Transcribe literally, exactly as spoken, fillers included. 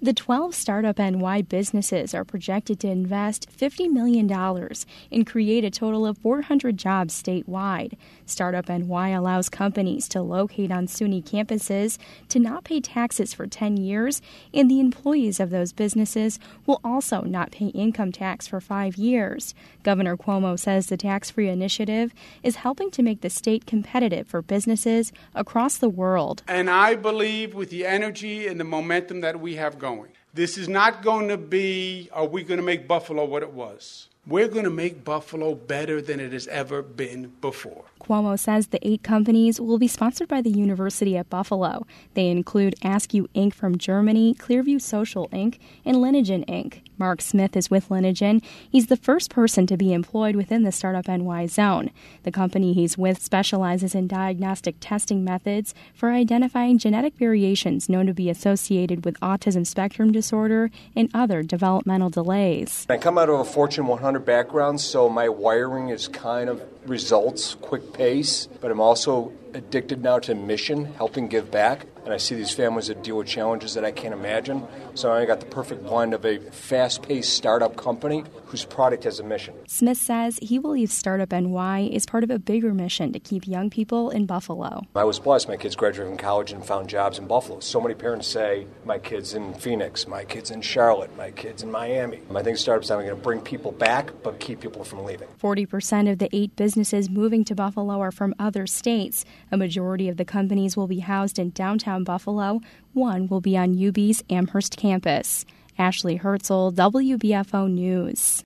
The twelve Startup N Y businesses are projected to invest fifty million dollars and create a total of four hundred jobs statewide. Startup N Y allows companies to locate on SUNY campuses to not pay taxes for ten years, and the employees of those businesses will also not pay income tax for five years. Governor Cuomo says the tax-free initiative is helping to make the state competitive for businesses across the world. And I believe with the energy and the momentum that we have going, this is not going to be, are we going to make Buffalo what it was? We're going to make Buffalo better than it has ever been before. Cuomo says the eight companies will be sponsored by the University at Buffalo. They include Askew Incorporated from Germany, Clearview Social Incorporated, and Lineagen Incorporated. Mark Smith is with Lineagen. He's the first person to be employed within the Startup N Y zone. The company he's with specializes in diagnostic testing methods for identifying genetic variations known to be associated with autism spectrum disorder and other developmental delays. I come out of a Fortune one hundred background, so my wiring is kind of results, quick pace, but I'm also addicted now to mission, helping give back. And I see these families that deal with challenges that I can't imagine. So I got the perfect blend of a fast-paced startup company whose product has a mission. Smith says he believes Startup N Y is part of a bigger mission to keep young people in Buffalo. I was blessed. My kids graduated from college and found jobs in Buffalo. So many parents say, my kid's in Phoenix, my kid's in Charlotte, my kid's in Miami. I think startups are going to bring people back, but keep people from leaving. forty percent of the eight businesses moving to Buffalo are from other states. A majority of the companies will be housed in downtown Buffalo. One will be on U B's Amherst campus. Ashley Herzl, W B F O News.